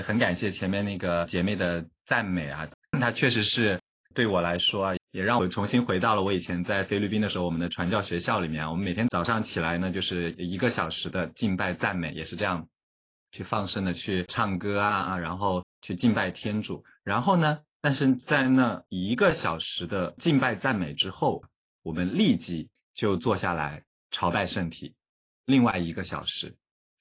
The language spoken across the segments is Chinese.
很感谢前面那个姐妹的赞美啊，她确实是对我来说啊，也让我重新回到了我以前在菲律宾的时候，我们的传教学校里面啊，我们每天早上起来呢，就是1个小时的敬拜赞美，也是这样去放声的去唱歌啊，然后去敬拜天主。然后呢，但是在那1个小时的敬拜赞美之后，我们立即就坐下来朝拜圣体，另外1个小时。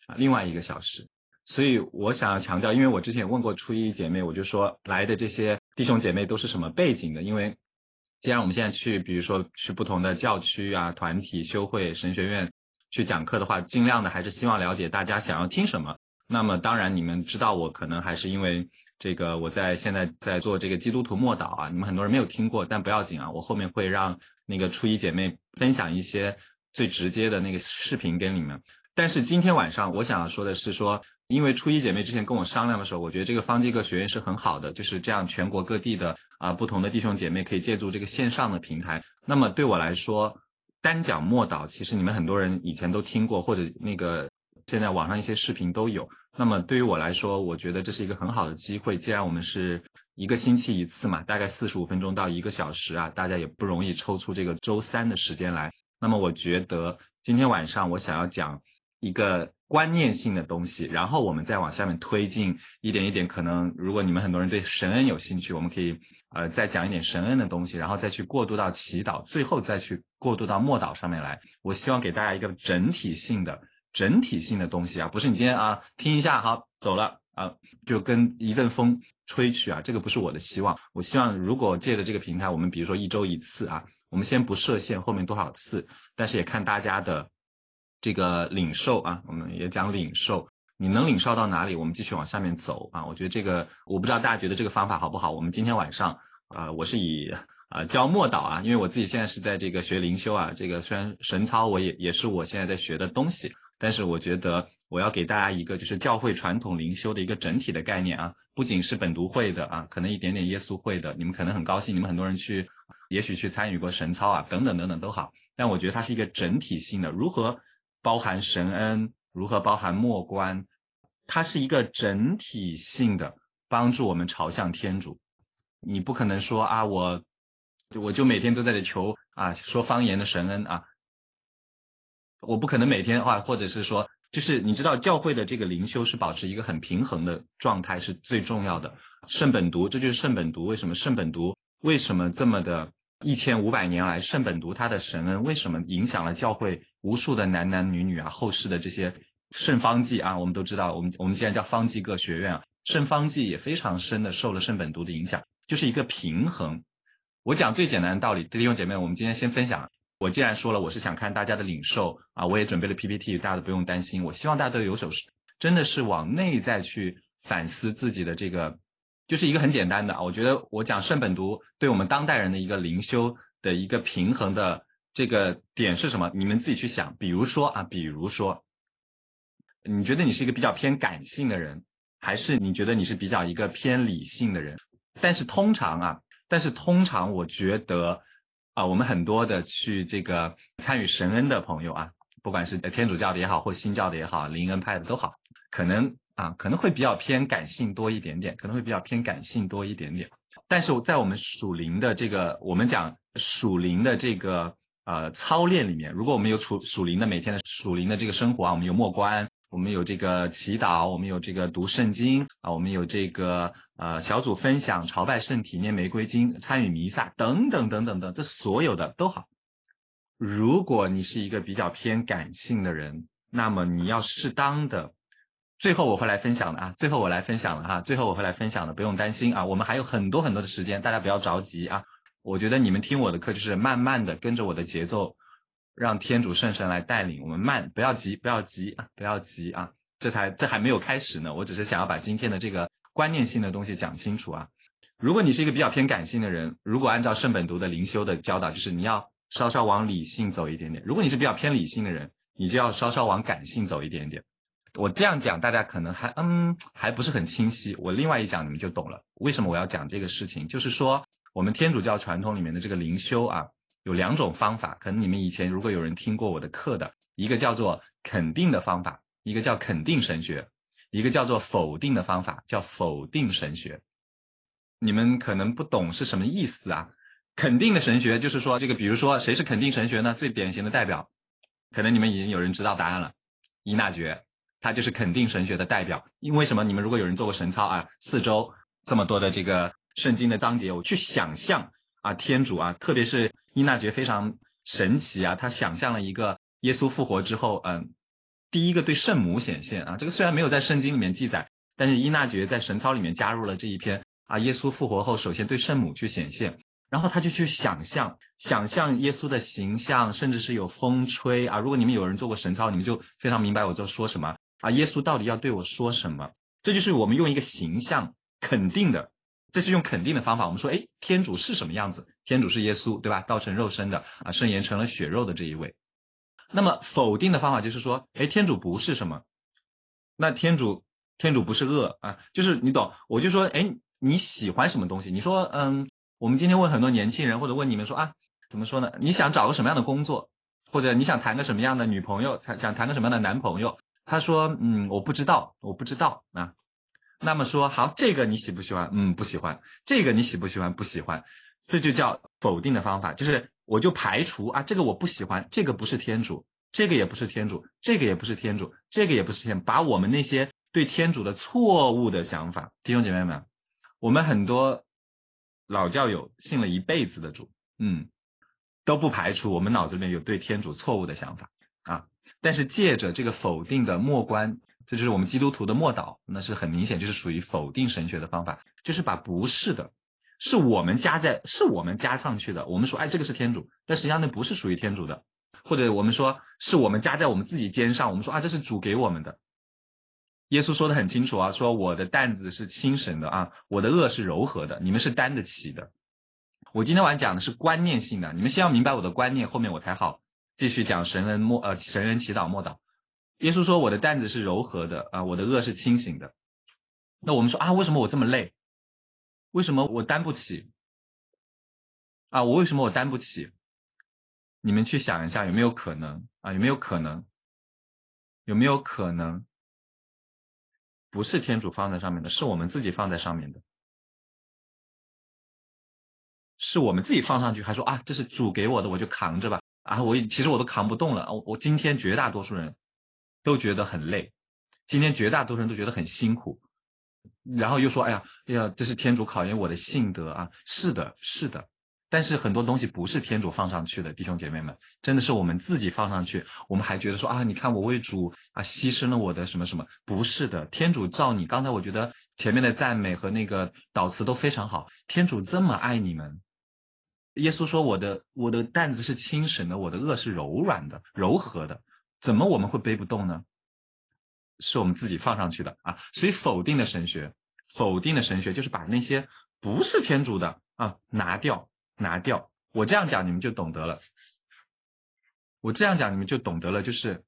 所以我想要强调，因为我之前也问过初一姐妹，我就说来的这些弟兄姐妹都是什么背景的，因为既然我们现在去比如说去不同的教区啊、团体、修会、神学院去讲课的话，尽量的还是希望了解大家想要听什么。那么当然你们知道我可能还是因为这个我现在在做这个基督徒默祷啊，你们很多人没有听过，但不要紧啊，我后面会让那个初一姐妹分享一些最直接的那个视频给你们。但是今天晚上我想要说的是说，因为初一姐妹之前跟我商量的时候，我觉得这个方济各学院是很好的，就是这样全国各地的不同的弟兄姐妹可以借助这个线上的平台。那么对我来说，单讲默祷其实你们很多人以前都听过，或者那个现在网上一些视频都有。那么对于我来说，我觉得这是一个很好的机会，既然我们是1个星期1次嘛，大概45分钟到1个小时啊，大家也不容易抽出这个周3的时间来。那么我觉得今天晚上我想要讲一个观念性的东西，然后我们再往下面推进一点一点，可能如果你们很多人对神恩有兴趣，我们可以再讲一点神恩的东西，然后再去过渡到祈祷，最后再去过渡到默祷上面来。我希望给大家一个整体性的东西啊，不是你今天啊听一下好走了啊，就跟一阵风吹去啊，这个不是我的希望。我希望如果借着这个平台，我们比如说1周1次啊，我们先不设限后面多少次，但是也看大家的这个领受啊，我们也讲领受，你能领受到哪里，我们继续往下面走啊。我觉得这个我不知道大家觉得这个方法好不好。我们今天晚上我是以教默祷啊，因为我自己现在是在这个学灵修啊，这个虽然神操我也是我现在在学的东西，但是我觉得我要给大家一个就是教会传统灵修的一个整体的概念啊，不仅是本笃会的啊，可能一点点耶稣会的，你们可能很高兴，你们很多人也许去参与过神操啊，等等等等都好，但我觉得它是一个整体性的，如何包含神恩，如何包含默观，它是一个整体性的帮助我们朝向天主。你不可能说啊，我就每天都在这求啊说方言的神恩啊，我不可能每天或者是说，就是你知道教会的这个灵修是保持一个很平衡的状态是最重要的。圣本笃，这就是圣本笃，为什么圣本笃为什么这么的1500年来，圣本笃他的神恩为什么影响了教会无数的男男女女啊，后世的这些圣方济啊，我们都知道，我们现在叫方济各学院啊，圣方济也非常深的受了圣本笃的影响，就是一个平衡。我讲最简单的道理，弟兄姐妹，我们今天先分享。我既然说了我是想看大家的领受啊，我也准备了 PPT， 大家都不用担心，我希望大家都有手真的是往内在去反思自己的这个，就是一个很简单的，我觉得我讲圣本笃对我们当代人的一个灵修的一个平衡的这个点是什么，你们自己去想。比如说你觉得你是一个比较偏感性的人，还是你觉得你是比较一个偏理性的人？但是通常我觉得我们很多的去这个参与神恩的朋友啊，不管是天主教的也好，或新教的也好，灵恩派的都好，可能会比较偏感性多一点点，但是在我们属灵的这个，我们讲属灵的这个操练里面，如果我们有属灵的每天的属灵的这个生活啊，我们有默观，我们有这个祈祷，我们有这个读圣经啊，我们有这个小组分享、朝拜圣体、念玫瑰经、参与弥撒等等等等的，这所有的都好。如果你是一个比较偏感性的人，那么你要适当的，最后我会来分享的，不用担心啊，我们还有很多很多的时间，大家不要着急啊。我觉得你们听我的课就是慢慢的跟着我的节奏，让天主圣神来带领我们不要急啊，这还没有开始呢，我只是想要把今天的这个观念性的东西讲清楚啊。如果你是一个比较偏感性的人，如果按照圣本笃的灵修的教导，就是你要稍稍往理性走一点点，如果你是比较偏理性的人，你就要稍稍往感性走一点点。我这样讲大家可能还不是很清晰，我另外一讲你们就懂了。为什么我要讲这个事情，就是说我们天主教传统里面的这个灵修啊，有2种方法，可能你们以前如果有人听过我的课的，一个叫做肯定的方法，一个叫肯定神学。 一个叫做否定的方法，叫否定神学。你们可能不懂是什么意思啊？肯定的神学就是说这个，比如说谁是肯定神学呢？最典型的代表，可能你们已经有人知道答案了，依纳爵，他就是肯定神学的代表。因为什么？你们如果有人做过神操啊，4周这么多的这个圣经的章节，我去想象啊，天主啊，特别是依纳爵非常神奇啊，他想象了一个耶稣复活之后，第一个对圣母显现啊，这个虽然没有在圣经里面记载，但是依纳爵在神操里面加入了这一篇啊，耶稣复活后首先对圣母去显现，然后他就去想象耶稣的形象，甚至是有风吹啊。如果你们有人做过神操，你们就非常明白我在说什么啊，耶稣到底要对我说什么？这就是我们用一个形象肯定的，这是用肯定的方法。我们说，天主是什么样子？天主是耶稣，对吧？道成肉身的啊，圣言成了血肉的这一位。那么否定的方法就是说，天主不是什么？那天主不是恶啊，就是你懂？我就说，你喜欢什么东西？你说，我们今天问很多年轻人，或者问你们说啊，怎么说呢？你想找个什么样的工作，或者你想谈个什么样的女朋友，想谈个什么样的男朋友？他说，我不知道啊。那么说好，这个你喜不喜欢？不喜欢。这个你喜不喜欢？不喜欢。这就叫否定的方法，就是我就排除啊，这个我不喜欢，这个不是天主，这个也不是天主，这个也不是天主，这个也不是天主，把我们那些对天主的错误的想法，弟兄姐妹们，我们很多老教友信了一辈子的主，都不排除我们脑子里面有对天主错误的想法啊，但是借着这个否定的末观，这就是我们基督徒的末导，那是很明显就是属于否定神学的方法，就是把不是的，是我们加上去的，我们说这个是天主，但实际上那不是属于天主的，或者我们说是我们加在我们自己肩上，我们说这是主给我们的。耶稣说的很清楚啊，说我的担子是轻省的啊，我的轭是柔和的，你们是担得起的。我今天晚上讲的是观念性的，你们先要明白我的观念，后面我才好继续讲神人祈祷默祷。耶稣说我的担子是柔和的啊，我的轭是轻省的。那我们说为什么我这么累？为什么我担不起？为什么我担不起？你们去想一下，有没有可能啊？有没有可能不是天主放在上面的，是我们自己放在上面的？是我们自己放上去，还说这是主给我的，我就扛着吧其实我都扛不动了。我今天绝大多数人都觉得很累，今天绝大多数人都觉得很辛苦，然后又说哎呀，这是天主考验我的信德啊。是的，但是很多东西不是天主放上去的，弟兄姐妹们，真的是我们自己放上去，我们还觉得说你看我为主牺牲了我的什么什么。不是的，天主照你刚才我觉得前面的赞美和那个祷词都非常好，天主这么爱你们。耶稣说我的担子是轻省的，我的轭是柔软的柔和的，怎么我们会背不动呢？是我们自己放上去的所以否定的神学就是把那些不是天主的拿掉。我这样讲你们就懂得了，就是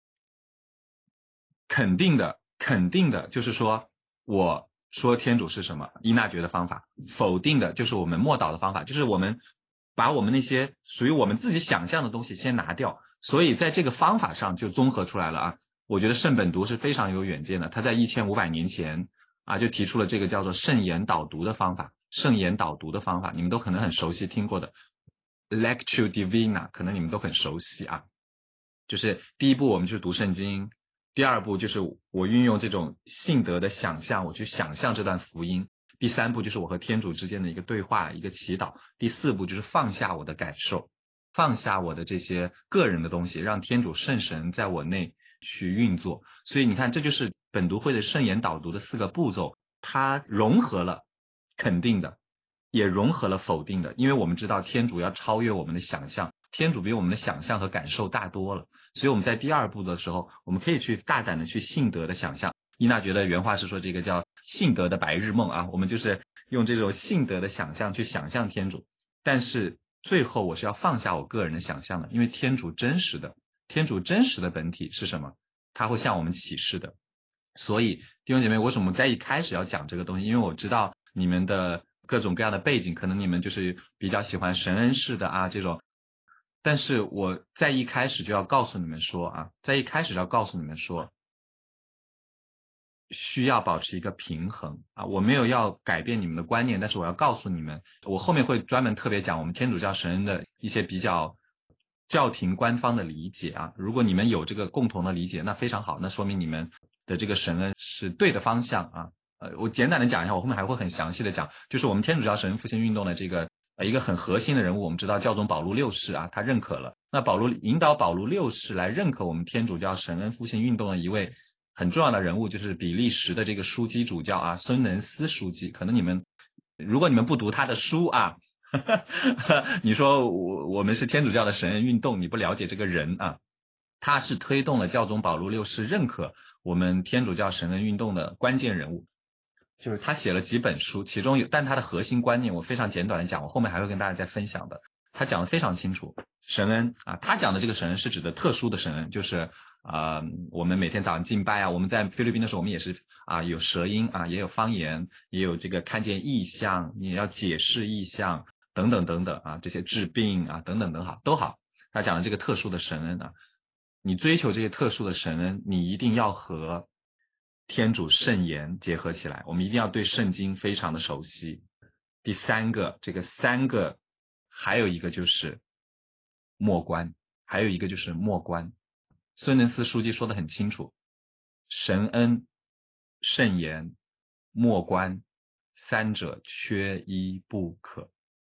肯定的就是说我说天主是什么，依纳爵的方法。否定的就是我们默祷的方法，就是我们把我们那些属于我们自己想象的东西先拿掉。所以在这个方法上就综合出来了我觉得圣本笃是非常有远见的，他在1500年前就提出了这个叫做圣言导读的方法。你们都可能很熟悉听过的 Lectio Divina， 可能你们都很熟悉就是第一步我们就是读圣经，第二步就是我运用这种信德的想象，我去想象这段福音，第三步就是我和天主之间的一个对话，一个祈祷，第四步就是放下我的感受，放下我的这些个人的东西，让天主圣神在我内去运作。所以你看，这就是本笃会的圣言导读的4个步骤，它融合了肯定的，也融合了否定的，因为我们知道天主要超越我们的想象，天主比我们的想象和感受大多了，所以我们在第二步的时候，我们可以去大胆的去信德的想象。依纳爵的原话是说这个叫信德的白日梦我们就是用这种信德的想象去想象天主，但是最后我是要放下我个人的想象的，因为天主真实的本体是什么？他会向我们启示的。所以弟兄姐妹，为什么在一开始要讲这个东西？因为我知道你们的各种各样的背景，可能你们就是比较喜欢神恩式的这种，但是我在一开始就要告诉你们说需要保持一个平衡啊，我没有要改变你们的观念，但是我要告诉你们，我后面会专门特别讲我们天主教神恩的一些比较教廷官方的理解啊，如果你们有这个共同的理解，那非常好，那说明你们的这个神恩是对的方向啊。我简短的讲一下，我后面还会很详细的讲，就是我们天主教神恩复兴运动的这个一个很核心的人物，我们知道教宗保禄六世啊，他认可了，那引导保禄六世来认可我们天主教神恩复兴运动的一位很重要的人物，就是比利时的这个枢机主教啊，孙能斯书记。可能如果你们不读他的书啊，你说我们是天主教的神恩运动，你不了解这个人啊，他是推动了教宗保禄六世认可我们天主教神恩运动的关键人物。就是他写了几本书，其中但他的核心观念我非常简短的讲，我后面还会跟大家再分享的。他讲的非常清楚，神恩啊，他讲的这个神恩是指的特殊的神恩，就是我们每天早上敬拜啊，我们在菲律宾的时候，我们也是有舌音啊，也有方言，也有这个看见异象，你要解释异象等等等等啊，这些治病啊等等等好都好。他讲的这个特殊的神恩啊，你追求这些特殊的神恩，你一定要和天主圣言结合起来，我们一定要对圣经非常的熟悉。第三个，这个三个还有一个就是默观，孙能斯书记说得很清楚，神恩、圣言、默观，三者缺一不可，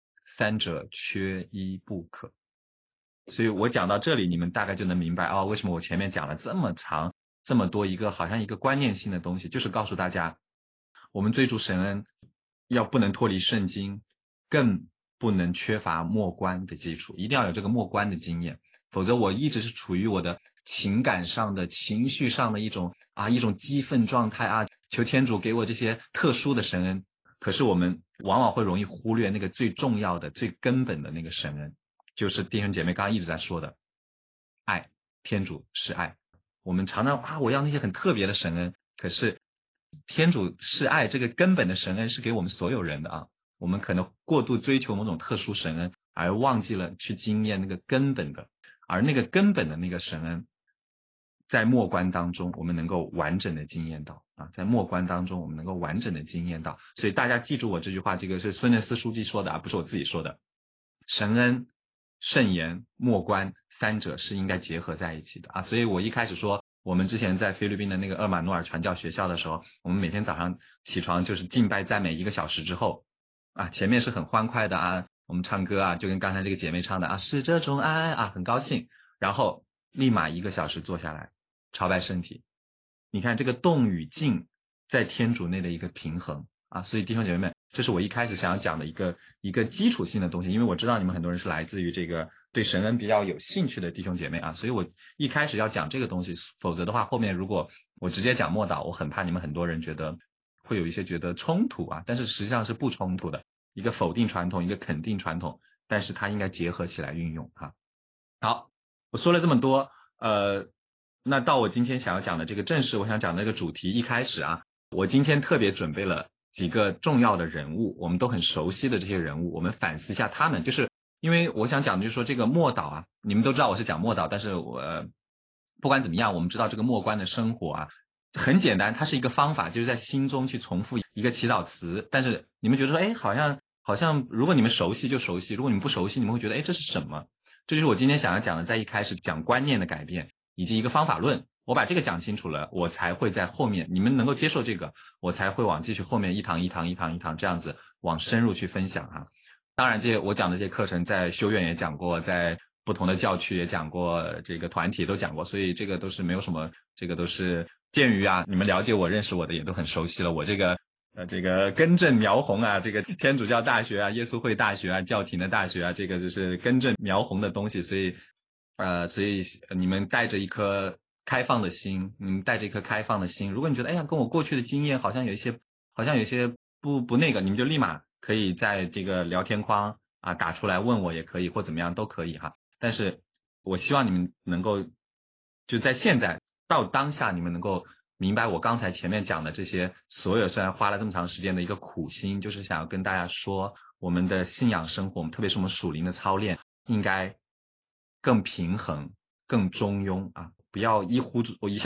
所以我讲到这里，你们大概就能明白为什么我前面讲了这么长这么多好像一个观念性的东西，就是告诉大家，我们追逐神恩要不能脱离圣经，更不能缺乏默观的基础，一定要有这个默观的经验，否则我一直是处于我的情感上的情绪上的一种激愤状态啊，求天主给我这些特殊的神恩，可是我们往往会容易忽略那个最重要的最根本的那个神恩，就是弟兄姐妹刚刚一直在说的爱，天主是爱。我们常常我要那些很特别的神恩，可是天主是爱，这个根本的神恩是给我们所有人的啊。我们可能过度追求某种特殊神恩，而忘记了去经验那个根本的，而那个根本的那个神恩，在默观当中我们能够完整的经验到啊，在默观当中我们能够完整的经验到。所以大家记住我这句话，这个是孙能斯书记说的不是我自己说的。神恩、圣言、默观三者是应该结合在一起的所以我一开始说我们之前在菲律宾的那个厄马努尔传教学校的时候，我们每天早上起床就是敬拜赞美1个小时之后前面是很欢快的我们唱歌就跟刚才这个姐妹唱的是这种爱很高兴，然后立马1个小时坐下来朝拜圣体。你看这个动与静在天主内的一个平衡所以弟兄姐妹们，这是我一开始想要讲的一个基础性的东西，因为我知道你们很多人是来自于这个对神恩比较有兴趣的弟兄姐妹所以我一开始要讲这个东西，否则的话后面如果我直接讲默祷，我很怕你们很多人会有一些觉得冲突但是实际上是不冲突的，一个否定传统，一个肯定传统，但是它应该结合起来运用好，我说了这么多那到我今天想要讲的这个正式我想讲的这个主题，一开始我今天特别准备了几个重要的人物，我们都很熟悉的这些人物，我们反思一下他们，就是因为我想讲的就是说这个默祷你们都知道我是讲默祷，但是我不管怎么样，我们知道这个默观的生活很简单，它是一个方法，就是在心中去重复一个祈祷词，但是你们觉得说好像如果你们熟悉就熟悉，如果你们不熟悉，你们会觉得这是什么？这就是我今天想要讲的，在一开始讲观念的改变以及一个方法论，我把这个讲清楚了，我才会在后面你们能够接受这个，我才会往继续后面一堂这样子往深入去分享当然我讲的这些课程在修院也讲过，在不同的教区也讲过，这个团体都讲过，所以这个都是没有什么，这个都是鉴于你们了解我认识我的也都很熟悉了，我这个根正苗红这个天主教大学耶稣会大学教廷的大学这个就是根正苗红的东西，所以你们带着一颗开放的心，如果你觉得跟我过去的经验好像有一些不那个，你们就立马可以在这个聊天框打出来问我也可以，或怎么样都可以但是我希望你们能够就在现在到当下，你们能够明白我刚才前面讲的这些所有，虽然花了这么长时间的一个苦心，就是想要跟大家说我们的信仰生活，特别是我们属灵的操练应该更平衡更中庸不要一下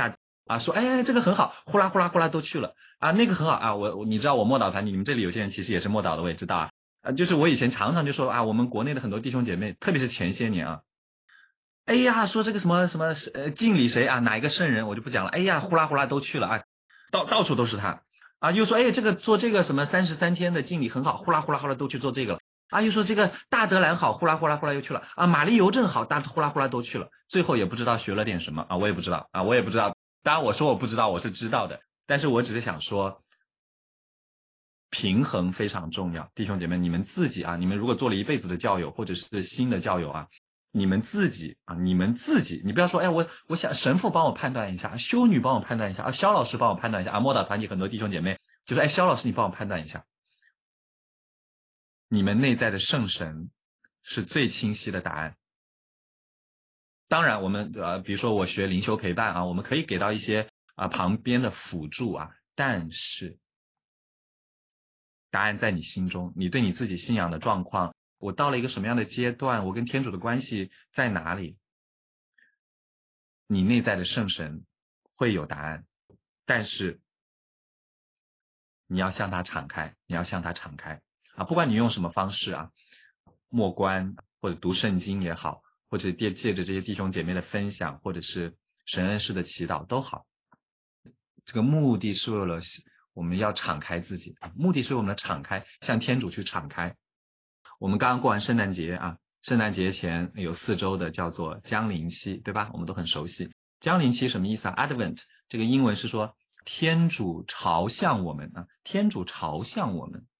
啊，说哎这个很好，呼啦呼啦呼啦都去了啊，那个很好啊，你知道我默祷团体，你们这里有些人其实也是默祷的，我也知道啊，就是我以前常常就说啊，我们国内的很多弟兄姐妹，特别是前些年啊，哎呀说这个什么什么敬礼谁啊，哪一个圣人我就不讲了，哎呀呼啦呼啦都去了啊，到处都是他啊，又说哎这个做这个什么33天的敬礼很好，呼啦呼啦呼啦都去做这个了。啊，又说这个大德兰好，呼啦呼啦呼啦又去了啊，玛丽邮政好，呼啦呼啦都去了，最后也不知道学了点什么啊，我也不知道啊，我也不知道。当然我说我不知道，我是知道的，但是我只是想说，平衡非常重要，弟兄姐妹，你们自己啊，你们如果做了一辈子的教友或者是新的教友啊，你们自己，你不要说，哎，我想神父帮我判断一下，修女帮我判断一下啊，肖老师帮我判断一下啊，默祷团体很多弟兄姐妹就说，哎，肖老师你帮我判断一下。你们内在的圣神是最清晰的答案。当然我们比如说我学灵修陪伴啊，我们可以给到一些旁边的辅助啊，但是答案在你心中，你对你自己信仰的状况，我到了一个什么样的阶段，我跟天主的关系在哪里，你内在的圣神会有答案，但是你要向他敞开，啊，不管你用什么方式啊，默观或者读圣经也好，或者借着这些弟兄姐妹的分享，或者是神恩式的祈祷都好，这个目的是为了我们要敞开自己，目的是我们的敞开，向天主去敞开。我们刚刚过完圣诞节啊，圣诞节前有4周的叫做降临期，对吧？我们都很熟悉。降临期什么意思啊 ？Advent 这个英文是说天主朝向我们啊，天主朝向我们。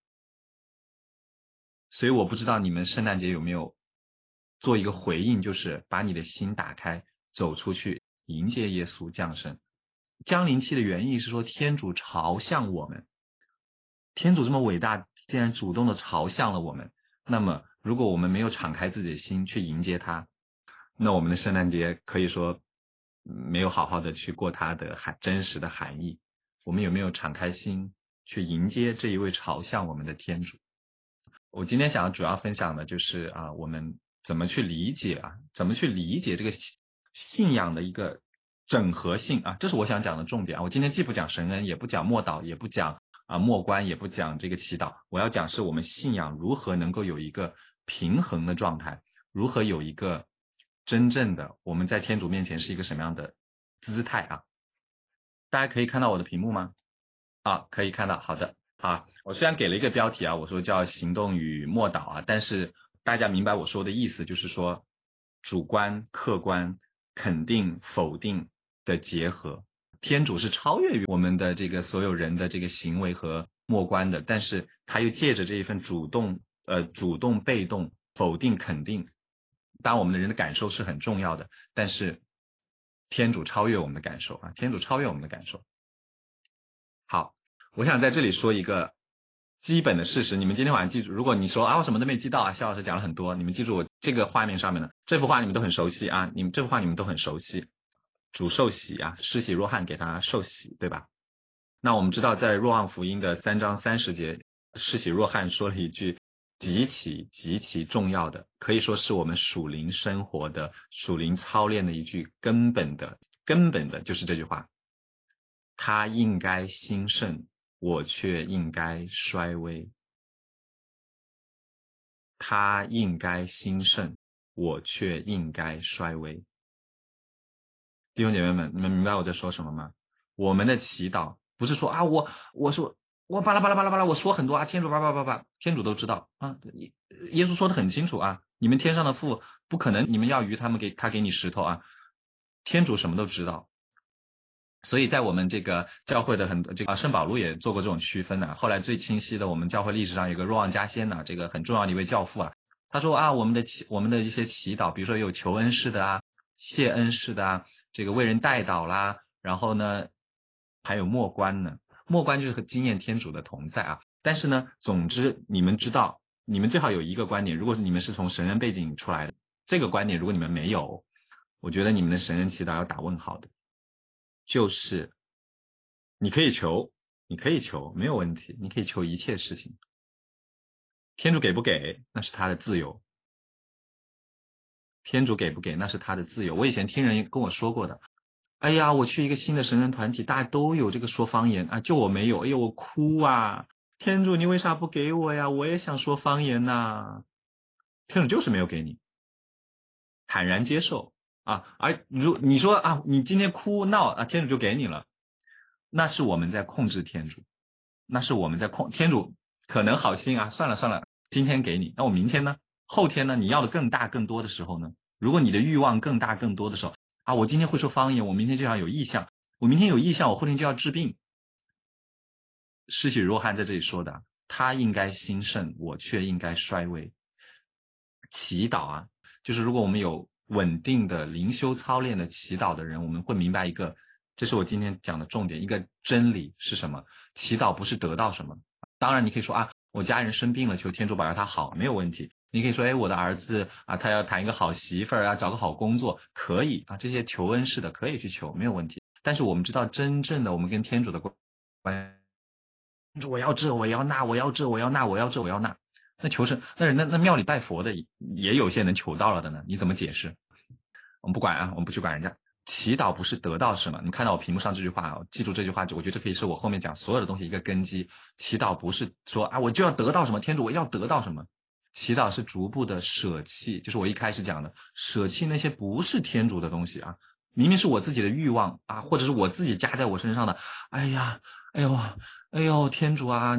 所以我不知道你们圣诞节有没有做一个回应，就是把你的心打开，走出去迎接耶稣降生。降临期的原意是说天主朝向我们，天主这么伟大，竟然主动的朝向了我们。那么如果我们没有敞开自己的心去迎接他，那我们的圣诞节可以说没有好好的去过它的真实的含义。我们有没有敞开心去迎接这一位朝向我们的天主？我今天想要主要分享的就是我们怎么去理解这个信仰的一个整合性啊，这是我想讲的重点啊。我今天既不讲神恩，也不讲默祷，也不讲默观，也不讲这个祈祷，我要讲是我们信仰如何能够有一个平衡的状态，如何有一个真正的我们在天主面前是一个什么样的姿态啊。大家可以看到我的屏幕吗？啊，可以看到，好的。好，我虽然给了一个标题啊，我说叫行动与默祷啊，但是大家明白我说的意思，就是说主观、客观、肯定、否定的结合。天主是超越于我们的这个所有人的这个行为和默观的，但是他又借着这一份主动、被动、否定、肯定，当然我们的人的感受是很重要的，但是天主超越我们的感受啊，天主超越我们的感受。好。我想在这里说一个基本的事实，你们今天晚上记住，如果你说我什么都没记到啊，肖老师讲了很多，你们记住我这个画面上面的这幅画你们都很熟悉啊，这幅画你们都很熟悉，主受洗啊，施洗若翰给他受洗，对吧？那我们知道在若望福音的3章30节，施洗若翰说了一句极其重要的，可以说是我们属灵生活的属灵操练的一句根本的就是这句话，他应该兴盛，我却应该衰微。他应该兴盛，我却应该衰微。弟兄姐妹们，你们明白我在说什么吗？我们的祈祷不是说我说我巴拉巴拉巴拉巴拉，我说很多天主巴拉巴拉巴拉，天主都知道啊。耶稣说的很清楚啊，你们天上的父不可能你们要鱼他给你石头啊，天主什么都知道。所以在我们这个教会的很多圣保禄也做过这种区分后来最清晰的，我们教会历史上有个若望加先这个很重要的一位教父他说我们的一些祈祷，比如说有求恩式的谢恩式的这个为人代祷啦，然后呢还有默观呢，默观就是经验天主的同在但是呢，总之你们知道，你们最好有一个观点，如果你们是从神恩背景出来的，这个观点如果你们没有，我觉得你们的神恩祈祷要打问号的。就是你可以求没有问题，你可以求一切事情，天主给不给那是他的自由，天主给不给那是他的自由。我以前听人跟我说过的， 哎呀，我去一个新的神人团体，大家都有这个说方言啊，就我没有，哎呦，我哭啊！天主，你为啥不给我呀？我也想说方言呐。天主就是没有给你，坦然接受啊。而如你说啊，你今天哭闹啊，天主就给你了，那是我们在控制天主，那是我们在天主可能好心啊，算了算了，今天给你，那我明天呢？后天呢？你要的更大更多的时候呢？如果你的欲望更大更多的时候啊，我今天会说方言，我明天就要有意向，我明天有意向，我后天就要治病。施洗若翰在这里说的，他应该兴盛，我却应该衰微。祈祷啊，就是如果我们有稳定的灵修操练的祈祷的人，我们会明白一个，这是我今天讲的重点，一个真理是什么？祈祷不是得到什么。当然你可以说啊，我家人生病了，求天主保佑他好，没有问题。你可以说，哎，我的儿子啊，他要谈一个好媳妇儿啊，找个好工作，可以啊，这些求恩式的可以去求，没有问题。但是我们知道，真正的我们跟天主的关系，我要这，我要那，我要这，我要那，我要这，我要那。那求神，那庙里拜佛的也有些能求到了的呢，你怎么解释？我们不管啊，我们不去管人家。祈祷不是得到什么，你看到我屏幕上这句话啊，记住这句话，我觉得这可以是我后面讲所有的东西一个根基。祈祷不是说啊，我就要得到什么，天主我要得到什么。祈祷是逐步的舍弃，就是我一开始讲的，舍弃那些不是天主的东西啊，明明是我自己的欲望啊，或者是我自己加在我身上的。哎呀，哎呦，哎呦，天主啊，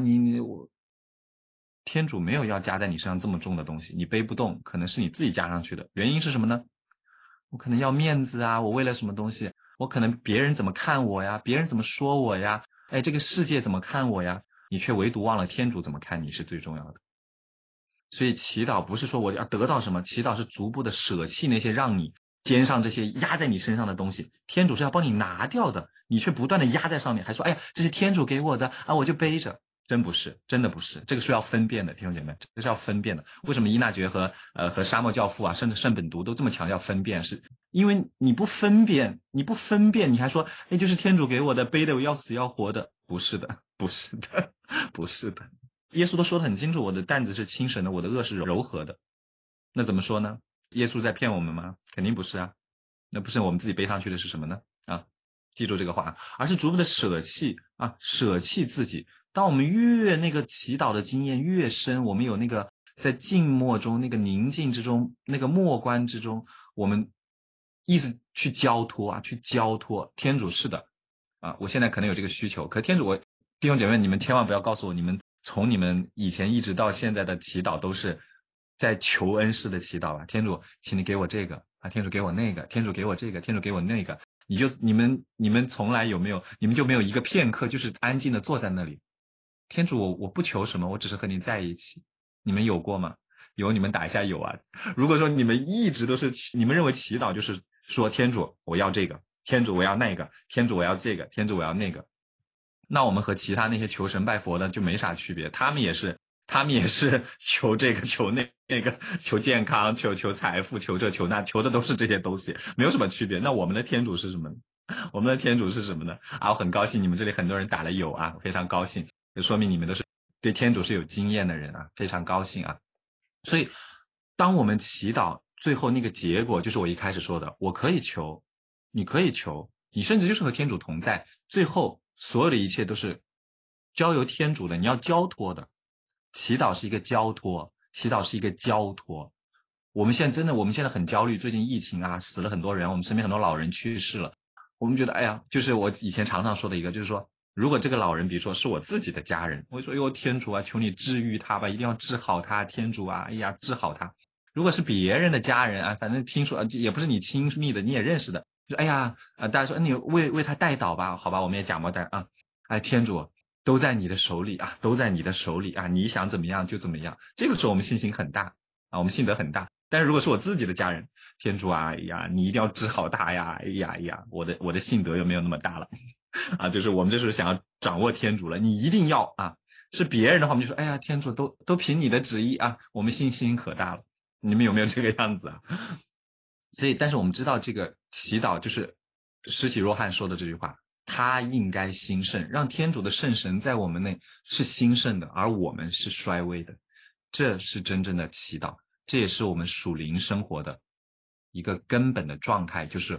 天主没有要加在你身上这么重的东西，你背不动，可能是你自己加上去的。原因是什么呢？我可能要面子啊，我为了什么东西？我可能别人怎么看我呀？别人怎么说我呀？哎，这个世界怎么看我呀？你却唯独忘了天主怎么看你是最重要的。所以祈祷不是说我要得到什么，祈祷是逐步的舍弃那些让你肩上这些压在你身上的东西，天主是要帮你拿掉的，你却不断的压在上面，还说哎呀这是天主给我的啊，我就背着。真不是，真的不是，这个是要分辨的，弟兄姐妹，这是要分辨的。为什么伊纳爵和沙漠教父啊，甚至圣本笃都这么强调分辨？是因为你不分辨，你还说哎就是天主给我的，背的我要死要活的，不是的，不是的，不是的。耶稣都说得很清楚，我的担子是轻省的，我的恶是柔和的。那怎么说呢？耶稣在骗我们吗？肯定不是啊。那不是我们自己背上去的是什么呢？啊，记住这个话，而是逐步的舍弃啊，舍弃自己。当我们越那个祈祷的经验越深，我们有那个在静默中、那个宁静之中、那个默观之中，我们一直去交托啊，去交托。天主是的啊，我现在可能有这个需求，可天主弟兄姐妹，你们千万不要告诉我，你们从你们以前一直到现在的祈祷都是在求恩式的祈祷吧？天主，请你给我这个啊，天主给我那个，天主给我这个，天主给我那个。你们从来有没有，你们就没有一个片刻就是安静的坐在那里？天主，我不求什么，我只是和你在一起。你们有过吗？有，你们打一下有啊。如果说你们一直都是，你们认为祈祷就是说天主我要这个，天主我要那个，天主我要这个，天主我要那个，那我们和其他那些求神拜佛的就没啥区别，他们也是求这个求那个，求健康，求财富，求这求那，求的都是这些东西，没有什么区别。那我们的天主是什么呢？我们的天主是什么呢？啊，我很高兴你们这里很多人打了有啊，非常高兴，就说明你们都是对天主是有经验的人啊，非常高兴啊。所以当我们祈祷，最后那个结果就是我一开始说的，我可以求，你可以求，你甚至就是和天主同在，最后所有的一切都是交由天主的，你要交托的。祈祷是一个交托，祈祷是一个交托。我们现在很焦虑，最近疫情啊，死了很多人，我们身边很多老人去世了，我们觉得哎呀，就是我以前常常说的一个，就是说如果这个老人比如说是我自己的家人，我会说哎呦天主啊，求你治愈他吧，一定要治好他，天主啊，哎呀治好他。如果是别人的家人啊，反正听说也不是你亲密的，你也认识的，就哎呀大家说你为他代祷吧，好吧，我们也假冒代啊，哎天主都在你的手里啊，都在你的手里啊，你想怎么样就怎么样。这个时候我们信心很大啊，我们信德很大。但是如果是我自己的家人，天主啊，哎呀，你一定要治好他呀，哎呀哎呀，我的信德又没有那么大了啊，就是我们这时候想要掌握天主了，你一定要啊。是别人的话，我们就说，哎呀，天主都凭你的旨意啊，我们信心可大了。你们有没有这个样子啊？所以，但是我们知道这个祈祷就是施洗若翰说的这句话。他应该兴盛，让天主的圣神在我们内是兴盛的，而我们是衰微的，这是真正的祈祷，这也是我们属灵生活的一个根本的状态，就是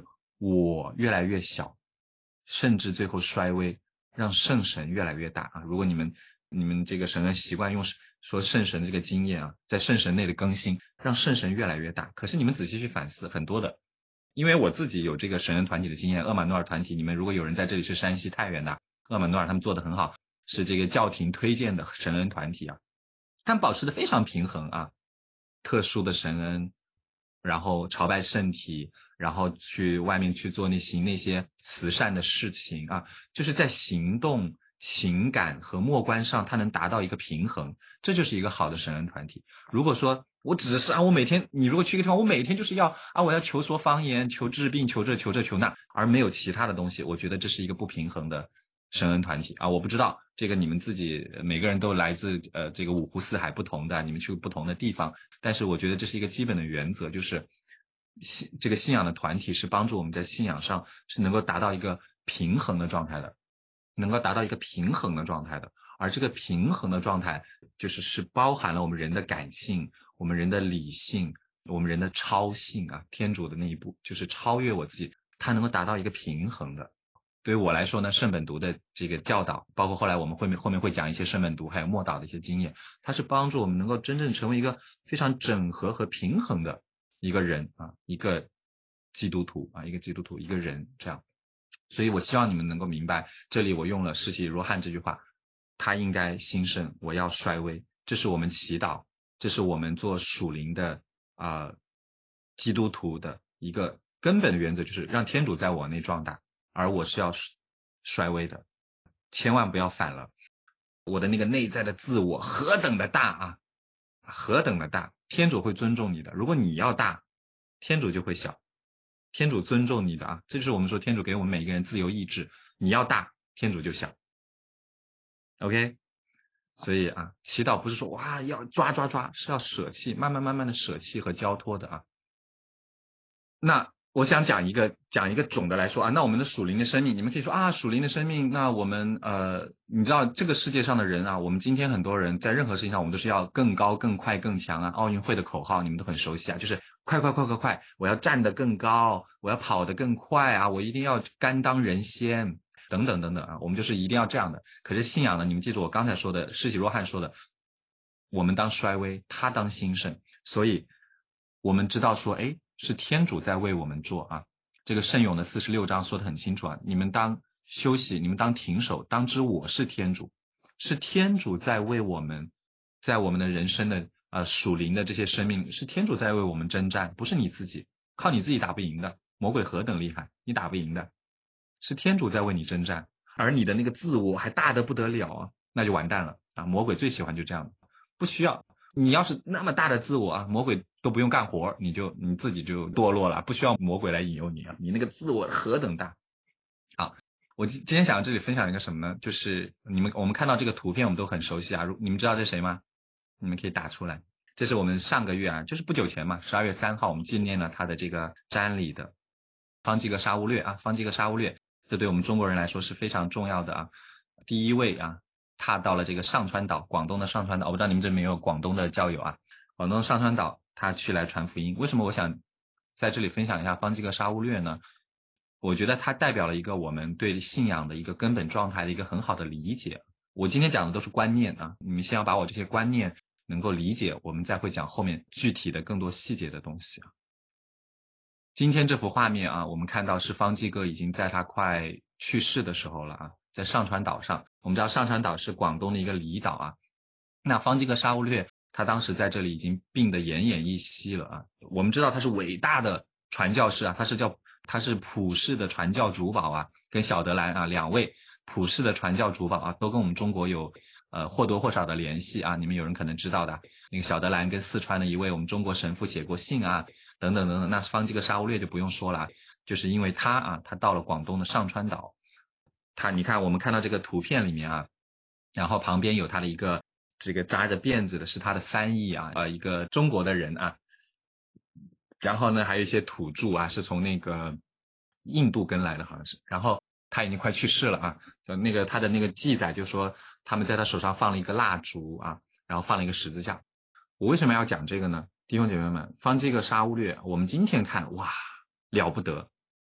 我越来越小，甚至最后衰微，让圣神越来越大啊。如果你们这个神恩习惯用说圣神这个经验啊，在圣神内的更新，让圣神越来越大。可是你们仔细去反思，很多的，因为我自己有这个神恩团体的经验，厄玛诺尔团体，你们如果有人在这里是山西太原的，厄玛诺尔他们做得很好，是这个教廷推荐的神恩团体啊，他们保持的非常平衡啊，特殊的神恩，然后朝拜圣体，然后去外面去做行那些慈善的事情啊，就是在行动、情感和默观上，它能达到一个平衡，这就是一个好的神恩团体。如果说我只是我每天，你如果去一个地方，我每天就是要我要求说方言，求治病，求这求这求那，而没有其他的东西，我觉得这是一个不平衡的神恩团体啊。我不知道这个你们自己每个人都来自这个五湖四海不同的，你们去不同的地方，但是我觉得这是一个基本的原则，就是这个信仰的团体是帮助我们在信仰上是能够达到一个平衡的状态的，能够达到一个平衡的状态的。而这个平衡的状态是包含了我们人的感性，我们人的理性，我们人的超性啊，天主的那一步就是超越我自己，它能够达到一个平衡的。对于我来说呢，圣本笃的这个教导，包括后来我们后面会讲一些圣本笃还有默祷的一些经验，它是帮助我们能够真正成为一个非常整合和平衡的一个人啊，一个基督徒啊，一个人这样。所以我希望你们能够明白，这里我用了施洗若翰这句话，他应该兴盛，我要衰微，这是我们祈祷，这是我们做属灵的基督徒的一个根本的原则，就是让天主在我内壮大，而我是要衰微的，千万不要反了。我的那个内在的自我何等的大啊，何等的大，天主会尊重你的。如果你要大，天主就会小。天主尊重你的啊，这就是我们说天主给我们每一个人自由意志，你要大，天主就小。OK， 所以祈祷不是说要抓，是要舍弃，慢慢的舍弃和交托的啊。那我想讲一个总的来说那我们的属灵的生命，你们可以说属灵的生命，那我们你知道这个世界上的人我们今天很多人在任何事情上，我们都是要更高、更快、更强奥运会的口号你们都很熟悉就是快，我要站得更高，我要跑得更快我一定要甘当人先，等等我们就是一定要这样的。可是信仰呢，你们记住我刚才说的，施洗若翰说的，我们当衰微，他当兴盛，所以我们知道说是天主在为我们做这个圣咏的46章说得很清楚你们当休息，你们当停手，当知我是天主，是天主在为我们，在我们的人生的属灵的这些生命，是天主在为我们征战，不是你自己，靠你自己打不赢的，魔鬼何等厉害，你打不赢的，是天主在为你征战，而你的那个自我还大得不得了那就完蛋了魔鬼最喜欢就这样，不需要你要是那么大的自我魔鬼都不用干活，你自己就堕落了，不需要魔鬼来引诱你你那个自我何等大。好，我今天想在这里分享一个什么呢？就是我们看到这个图片我们都很熟悉你们知道这是谁吗？你们可以打出来。这是我们上个月就是不久前嘛，12月3号我们纪念了他的这个瞻礼的方济各沙乌略方济各沙乌略，这对我们中国人来说是非常重要的第一位踏到了这个上川岛，广东的上川岛，我不知道你们这边有广东的教友广东上川岛他去来传福音。为什么我想在这里分享一下方济各沙乌略呢？我觉得它代表了一个我们对信仰的一个根本状态的一个很好的理解。我今天讲的都是观念你们先要把我这些观念能够理解，我们再会讲后面具体的更多细节的东西今天这幅画面我们看到是方济各已经在他快去世的时候了在上川岛上。我们知道上川岛是广东的一个离岛那方济各沙乌略他当时在这里已经病得奄奄一息了我们知道他是伟大的传教士他是普世的传教主保跟小德兰两位普世的传教主保都跟我们中国有或多或少的联系你们有人可能知道的，那个小德兰跟四川的一位我们中国神父写过信等等。那方济各沙乌略就不用说了就是因为他到了广东的上川岛，你看我们看到这个图片里面然后旁边有他的一个这个扎着辫子的是他的翻译一个中国的人然后呢还有一些土著是从那个印度跟来的好像是，然后他已经快去世了就那个他的那个记载就说他们在他手上放了一个蜡烛然后放了一个十字架。我为什么要讲这个呢？弟兄姐妹们，方济各沙乌略我们今天看了不得，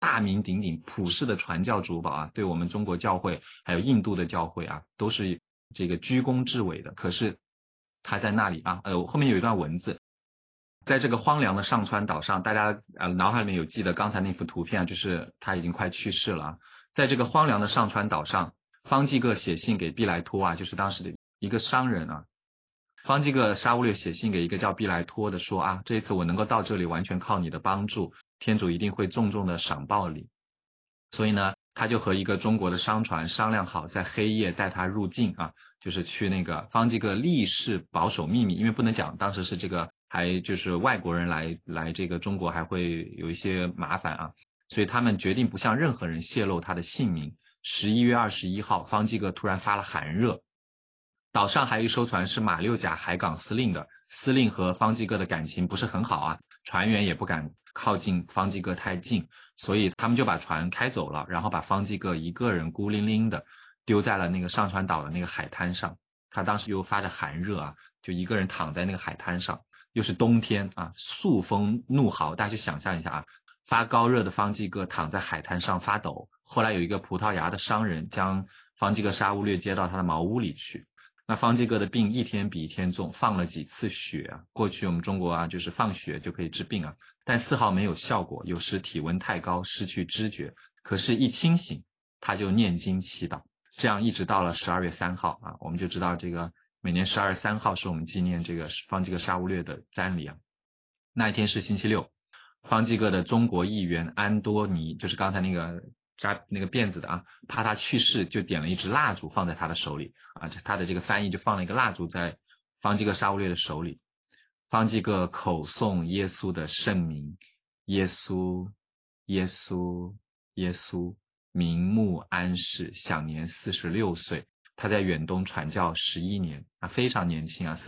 大名鼎鼎普世的传教主保啊，对我们中国教会还有印度的教会啊，都是这个居功至伟的。可是他在那里啊，后面有一段文字，在这个荒凉的上川岛上，大家脑海里面有记得刚才那幅图片，就是他已经快去世了。在这个荒凉的上川岛上，方济各写信给毕来托啊，就是当时的一个商人啊。方济各沙乌略写信给一个叫毕来托的说啊，这一次我能够到这里完全靠你的帮助，天主一定会重重的赏报你。所以呢，他就和一个中国的商船商量好，在黑夜带他入境啊，就是去那个方济各立誓保守秘密，因为不能讲当时是这个还就是外国人来这个中国还会有一些麻烦啊，所以他们决定不向任何人泄露他的姓名。11月21号，方济各突然发了寒热。岛上还有一艘船是马六甲海港司令的，司令和方济各的感情不是很好啊，船员也不敢靠近方济各太近，所以他们就把船开走了，然后把方济各一个人孤零零的丢在了那个上川岛的那个海滩上。他当时又发着寒热啊，就一个人躺在那个海滩上，又是冬天啊，肃风怒号，大家去想象一下啊，发高热的方济各躺在海滩上发抖。后来有一个葡萄牙的商人将方济各沙乌略接到他的茅屋里去。那方济各的病一天比一天重，放了几次血啊，过去我们中国啊就是放血就可以治病啊，但丝毫没有效果，有时体温太高失去知觉，可是一清醒他就念经祈祷，这样一直到了12月3号啊，我们就知道这个每年12月3号是我们纪念这个方济各沙乌略的瞻礼啊。那一天是星期六，方济各的中国议员安多尼，就是刚才那个扎那个辫子的啊，怕他去世，就点了一支蜡烛放在他的手里啊，他的这个翻译就放了一个蜡烛在方济各沙乌略的手里。方济各口诵耶稣的圣名，耶稣耶稣耶稣，瞑目安适，享年46岁。他在远东传教11年啊，非常年轻啊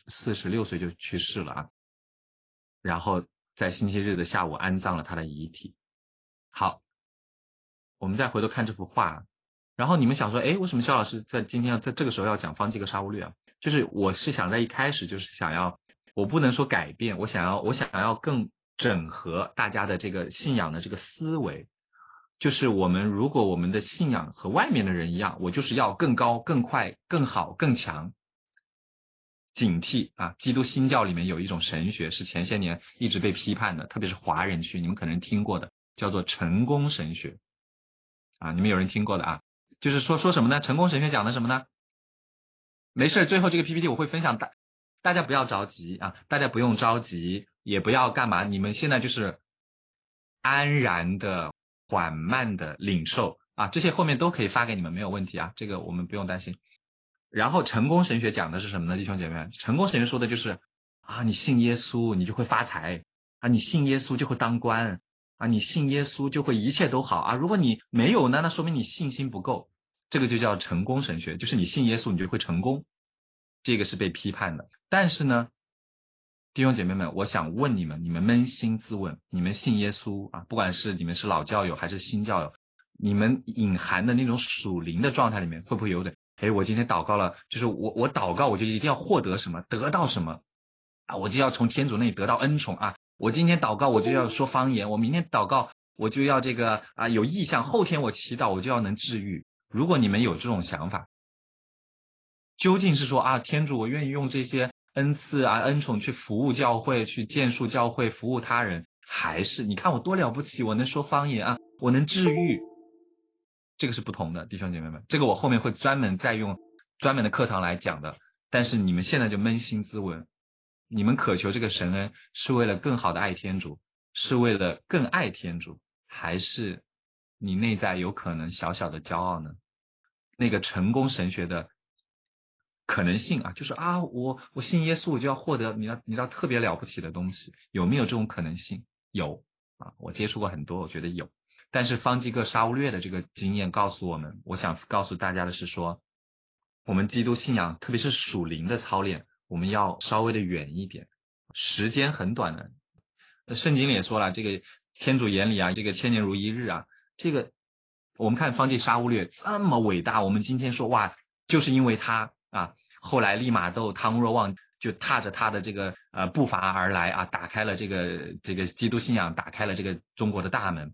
，46岁就去世了啊。然后在星期日的下午安葬了他的遗体。好，我们再回头看这幅画，然后你们想说，为什么肖老师在今天要在这个时候要讲方济各沙乌略啊？就是我是想在一开始就是想要，我不能说改变，我想要更整合大家的这个信仰的这个思维，就是如果我们的信仰和外面的人一样，我就是要更高、更快、更好、更强。警惕啊！基督新教里面有一种神学是前些年一直被批判的，特别是华人区，你们可能听过的，叫做成功神学啊，你们有人听过的啊？就是说什么呢？成功神学讲的什么呢？没事，最后这个 PPT 我会分享，大家不要着急啊，大家不用着急，也不要干嘛，你们现在就是安然的、缓慢的领受啊，这些后面都可以发给你们，没有问题啊，这个我们不用担心。然后成功神学讲的是什么呢，弟兄姐妹？成功神学说的就是啊，你信耶稣你就会发财啊，你信耶稣就会当官啊，你信耶稣就会一切都好啊。如果你没有呢，那说明你信心不够，这个就叫成功神学，就是你信耶稣你就会成功，这个是被批判的。但是呢，弟兄姐妹们，我想问你们扪心自问，你们信耶稣啊，不管是你们是老教友还是新教友，你们隐含的那种属灵的状态里面会不会有点我今天祷告了，就是我祷告我就一定要获得什么，得到什么啊，我就要从天主那里得到恩宠啊，我今天祷告我就要说方言，我明天祷告我就要这个啊有意向，后天我祈祷我就要能治愈。如果你们有这种想法，究竟是说啊天主我愿意用这些恩赐啊恩宠去服务教会，去建树教会，服务他人，还是你看我多了不起，我能说方言啊，我能治愈，这个是不同的，弟兄姐妹们，这个我后面会专门再用专门的课堂来讲的。但是你们现在就扪心自问，你们渴求这个神恩是为了更好的爱天主，是为了更爱天主，还是你内在有可能小小的骄傲呢？那个成功神学的可能性啊，就是啊我信耶稣我就要获得你知道特别了不起的东西，有没有这种可能性？有啊，我接触过很多，我觉得有。但是方济各沙乌略的这个经验告诉我们，我想告诉大家的是说，我们基督信仰特别是属灵的操练，我们要稍微的远一点，时间很短的。圣经里也说了，这个天主眼里啊，这个千年如一日啊，这个我们看方济沙乌略这么伟大，我们今天说哇，就是因为他啊，后来利玛窦汤若望就踏着他的这个步伐而来啊，打开了这个基督信仰，打开了这个中国的大门。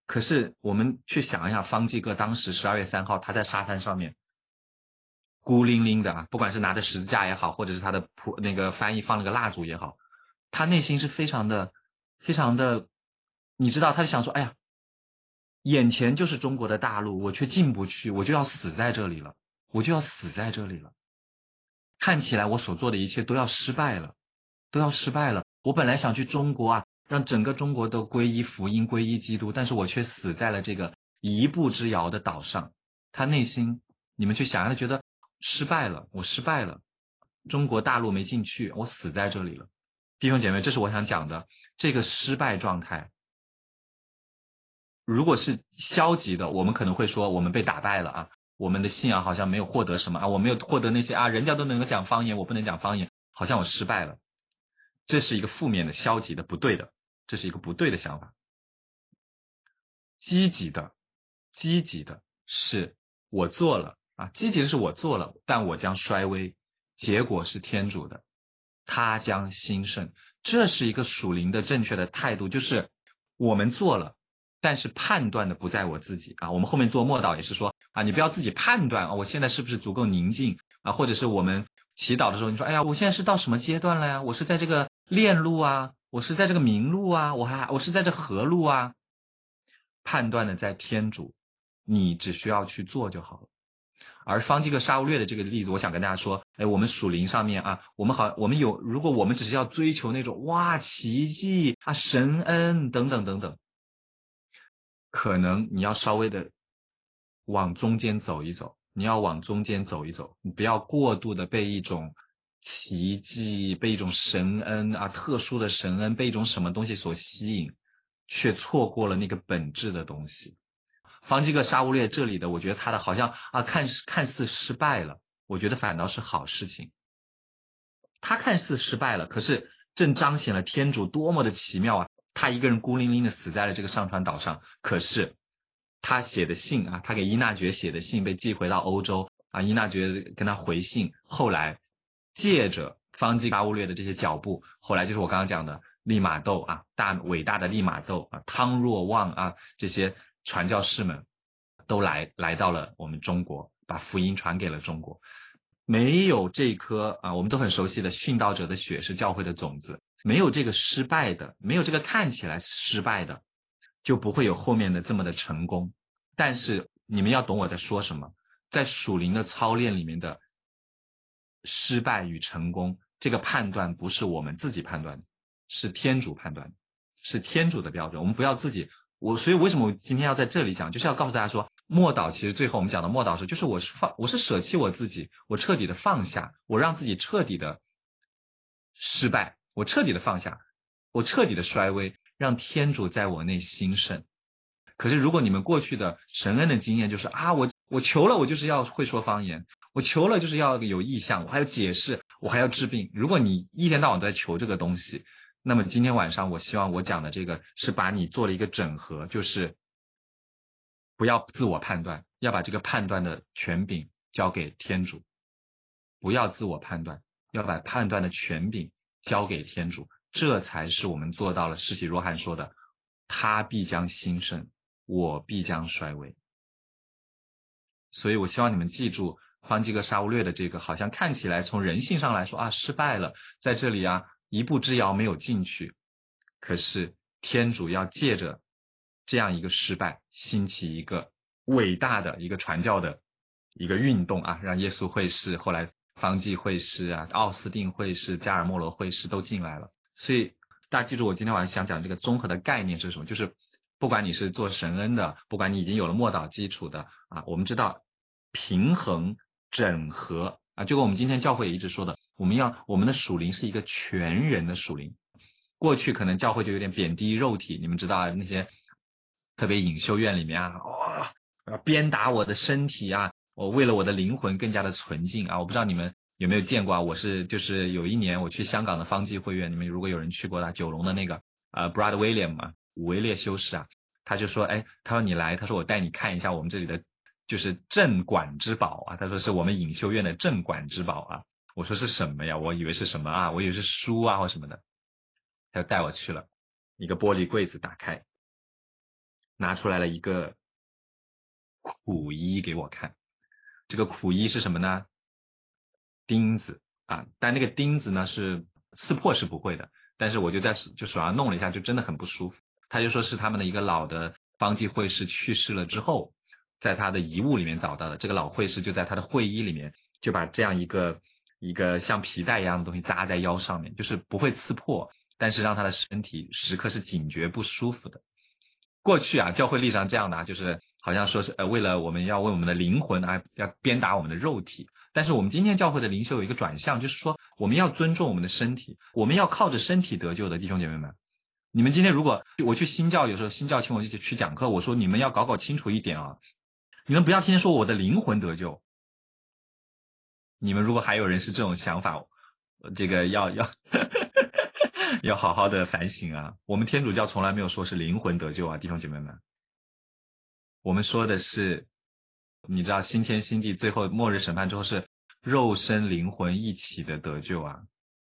可是我们去想一下，方济各当时12月3号他在沙滩上面孤零零的啊，不管是拿着十字架也好，或者是他的那个翻译放了个蜡烛也好，他内心是非常的，你知道，他就想说，哎呀，眼前就是中国的大陆，我却进不去，我就要死在这里了，我就要死在这里了。看起来我所做的一切都要失败了，都要失败了。我本来想去中国啊，让整个中国都皈依福音，皈依基督，但是我却死在了这个一步之遥的岛上。他内心，你们去想，他觉得失败了，我失败了，中国大陆没进去，我死在这里了。弟兄姐妹，这是我想讲的，这个失败状态。如果是消极的，我们可能会说我们被打败了啊，我们的信仰好像没有获得什么啊，我没有获得那些啊，人家都能够讲方言，我不能讲方言，好像我失败了。这是一个负面的、消极的、不对的，这是一个不对的想法。积极的是我做了啊，积极的是我做了，但我将衰微，结果是天主的，他将兴盛。这是一个属灵的正确的态度，就是我们做了，但是判断的不在我自己啊。我们后面做默祷也是说啊，你不要自己判断啊，我现在是不是足够宁静啊，或者是我们祈祷的时候，你说哎呀，我现在是到什么阶段了呀？我是在这个链路啊，我是在这个明路啊，我是在这河路啊。判断的在天主，你只需要去做就好了。而方济各沙勿略的这个例子，我想跟大家说，哎，我们属灵上面啊，如果我们只是要追求那种哇奇迹啊神恩等等等等，可能你要稍微的往中间走一走，你不要过度的被一种奇迹、被一种神恩啊特殊的神恩、被一种什么东西所吸引，却错过了那个本质的东西。方济各沙勿略这里的，我觉得他的好像啊看似失败了，我觉得反倒是好事情。他看似失败了，可是正彰显了天主多么的奇妙啊！他一个人孤零零的死在了这个上川岛上，可是他写的信啊，他给伊纳爵写的信被寄回到欧洲啊，伊纳爵跟他回信，后来借着方济各沙勿略的这些脚步，后来就是我刚刚讲的利玛窦啊，伟大的利玛窦啊，汤若望啊，这些传教士们都来到了我们中国，把福音传给了中国。没有这颗啊，我们都很熟悉的殉道者的血是教会的种子，没有这个失败的，没有这个看起来失败的，就不会有后面的这么的成功。但是你们要懂我在说什么，在属灵的操练里面的失败与成功，这个判断不是我们自己判断的，是天主判断的，是天主的标准，我们不要自己。所以为什么我今天要在这里讲，就是要告诉大家说，默祷其实最后我们讲的默祷时，就是我是舍弃我自己，我彻底的放下，我让自己彻底的失败，我彻底的放下，我彻底的衰微，让天主在我内兴盛。可是如果你们过去的神恩的经验就是啊，我求了，我就是要会说方言，我求了就是要有意象，我还要解释，我还要治病。如果你一天到晚都在求这个东西，那么今天晚上我希望我讲的这个是把你做了一个整合，就是不要自我判断，要把这个判断的权柄交给天主，不要自我判断，要把判断的权柄交给天主，这才是我们做到了施洗若翰说的，他必将兴盛，我必将衰微。所以我希望你们记住方济各沙勿略的这个，好像看起来从人性上来说啊失败了，在这里啊一步之遥没有进去，可是天主要借着这样一个失败，兴起一个伟大的一个传教的一个运动啊，让耶稣会士，后来方济会士啊，奥斯定会士，加尔默罗会士都进来了。所以大家记住，我今天晚上想讲这个综合的概念是什么，就是不管你是做神恩的，不管你已经有了默祷基础的啊，我们知道平衡整合啊，就跟我们今天教会也一直说的，我们的属灵是一个全人的属灵。过去可能教会就有点贬低肉体，你们知道那些特别隐修院里面啊，鞭打我的身体啊，我为了我的灵魂更加的纯净啊。我不知道你们有没有见过啊，就是有一年我去香港的方济会院，你们如果有人去过的九龙的那个Brother William 啊，武威烈修士啊，他就说他说你来，他说我带你看一下我们这里的就是镇馆之宝啊，他说是我们隐修院的镇馆之宝啊。我说是什么呀？我以为是什么啊，我以为是书啊或什么的。他就带我去了一个玻璃柜子，打开拿出来了一个苦衣给我看。这个苦衣是什么呢？钉子啊，但那个钉子呢是刺破是不会的，但是我就手上弄了一下，就真的很不舒服。他就说是他们的一个老的方济会士去世了之后，在他的遗物里面找到的。这个老会士就在他的会衣里面就把这样一个像皮带一样的东西扎在腰上面，就是不会刺破，但是让他的身体时刻是警觉不舒服的。过去啊，教会历史上这样的就是好像说是为了我们要为我们的灵魂要鞭打我们的肉体。但是我们今天教会的灵修有一个转向，就是说我们要尊重我们的身体，我们要靠着身体得救的。弟兄姐妹们，你们今天如果我去新教，有时候新教请我一起去讲课，我说你们要搞清楚一点啊，你们不要天天说我的灵魂得救。你们如果还有人是这种想法，这个要要好好的反省啊。我们天主教从来没有说是灵魂得救啊，弟兄姐妹们，我们说的是，你知道新天新地最后末日审判之后是肉身灵魂一起的得救啊。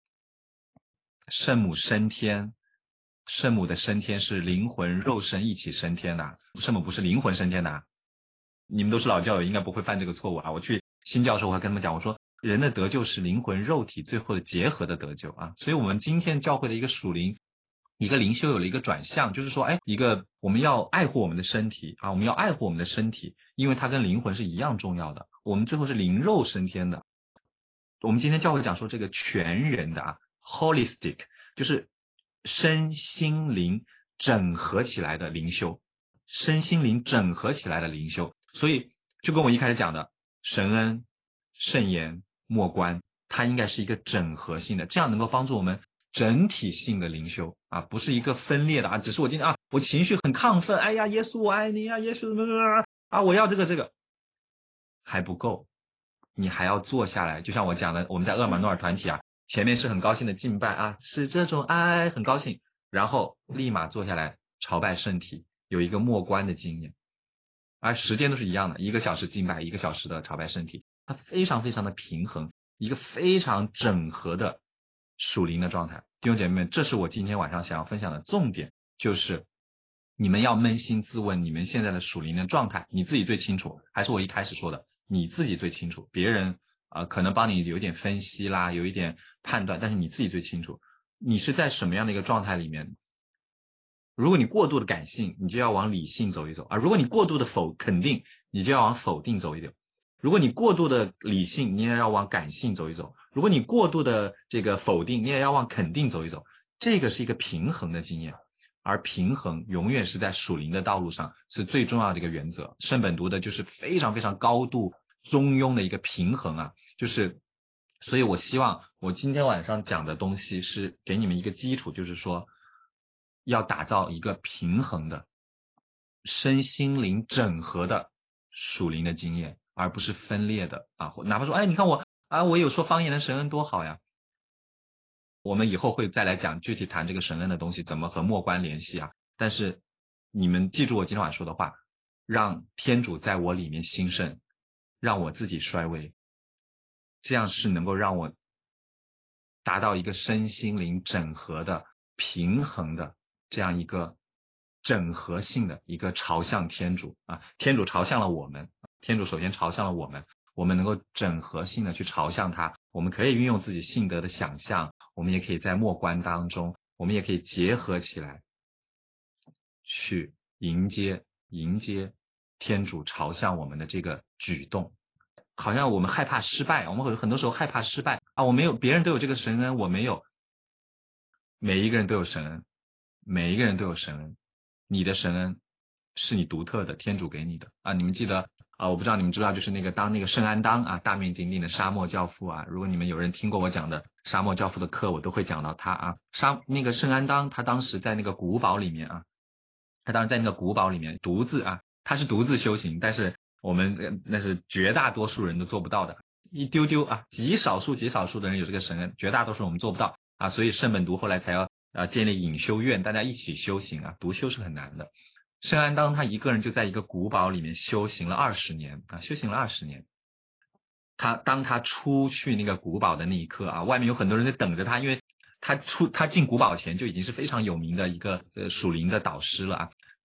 圣母升天，圣母的升天是灵魂肉身一起升天的，圣母不是灵魂升天的。你们都是老教友，应该不会犯这个错误啊。我去新教的时候我还跟他们讲，我说人的得救是灵魂肉体最后的结合的得救啊。所以我们今天教会的一个属灵一个灵修有了一个转向，就是说我们要爱护我们的身体啊，我们要爱护我们的身体，因为它跟灵魂是一样重要的，我们最后是灵肉升天的。我们今天教会讲说这个全人的holistic， 就是身心灵整合起来的灵修，身心灵整合起来的灵修。所以就跟我一开始讲的神恩、圣言、默观，它应该是一个整合性的，这样能够帮助我们整体性的灵修啊，不是一个分裂的啊，只是我今天我情绪很亢奋，哎呀耶稣我爱你啊，耶稣我要这个还不够，你还要坐下来，就像我讲的，我们在厄玛诺尔团体啊，前面是很高兴的敬拜啊，是这种爱很高兴，然后立马坐下来朝拜圣体，有一个默观的经验，而时间都是一样的，1个小时敬拜，1个小时的朝拜圣体，它非常非常的平衡，一个非常整合的属灵的状态。弟兄姐妹们，这是我今天晚上想要分享的重点，就是你们要扪心自问，你们现在的属灵的状态，你自己最清楚，还是我一开始说的，你自己最清楚，别人可能帮你有点分析啦，有一点判断，但是你自己最清楚，你是在什么样的一个状态里面。如果你过度的感性，你就要往理性走一走啊；如果你过度的肯定，你就要往否定走一走；如果你过度的理性，你也要往感性走一走；如果你过度的这个否定，你也要往肯定走一走。这个是一个平衡的经验，而平衡永远是在属灵的道路上是最重要的一个原则。圣本读的就是非常非常高度中庸的一个平衡啊，就是所以我希望我今天晚上讲的东西是给你们一个基础，就是说要打造一个平衡的身心灵整合的属灵的经验，而不是分裂的啊。哪怕说你看我有说方言的神恩多好呀，我们以后会再来讲具体谈这个神恩的东西怎么和默观联系啊。但是你们记住我今天晚上说的话，让天主在我里面兴盛，让我自己衰微，这样是能够让我达到一个身心灵整合的平衡的这样一个整合性的一个朝向天主啊。天主朝向了我们，天主首先朝向了我们，我们能够整合性的去朝向他，我们可以运用自己性德的想象，我们也可以在默观当中，我们也可以结合起来去迎接天主朝向我们的这个举动。好像我们害怕失败，我们很多时候害怕失败啊，我没有，别人都有这个神恩，我没有。每一个人都有神恩，每一个人都有神恩，你的神恩是你独特的，天主给你的啊。你们记得我不知道你们知道，就是那个圣安当啊，大名鼎鼎的沙漠教父啊。如果你们有人听过我讲的沙漠教父的课，我都会讲到他啊。那个圣安当，他当时在那个古堡里面啊，他当时在那个古堡里面独自啊，他是独自修行，但是我们那是绝大多数人都做不到的，一丢丢啊，极少数的人有这个神恩，绝大多数我们做不到啊。所以圣本笃后来才要建立隐修院，大家一起修行啊，独修是很难的。圣安当他一个人就在一个古堡里面修行了20年啊，修行了20年。当他出去那个古堡的那一刻啊，外面有很多人在等着他，因为他进古堡前就已经是非常有名的一个属灵的导师了啊。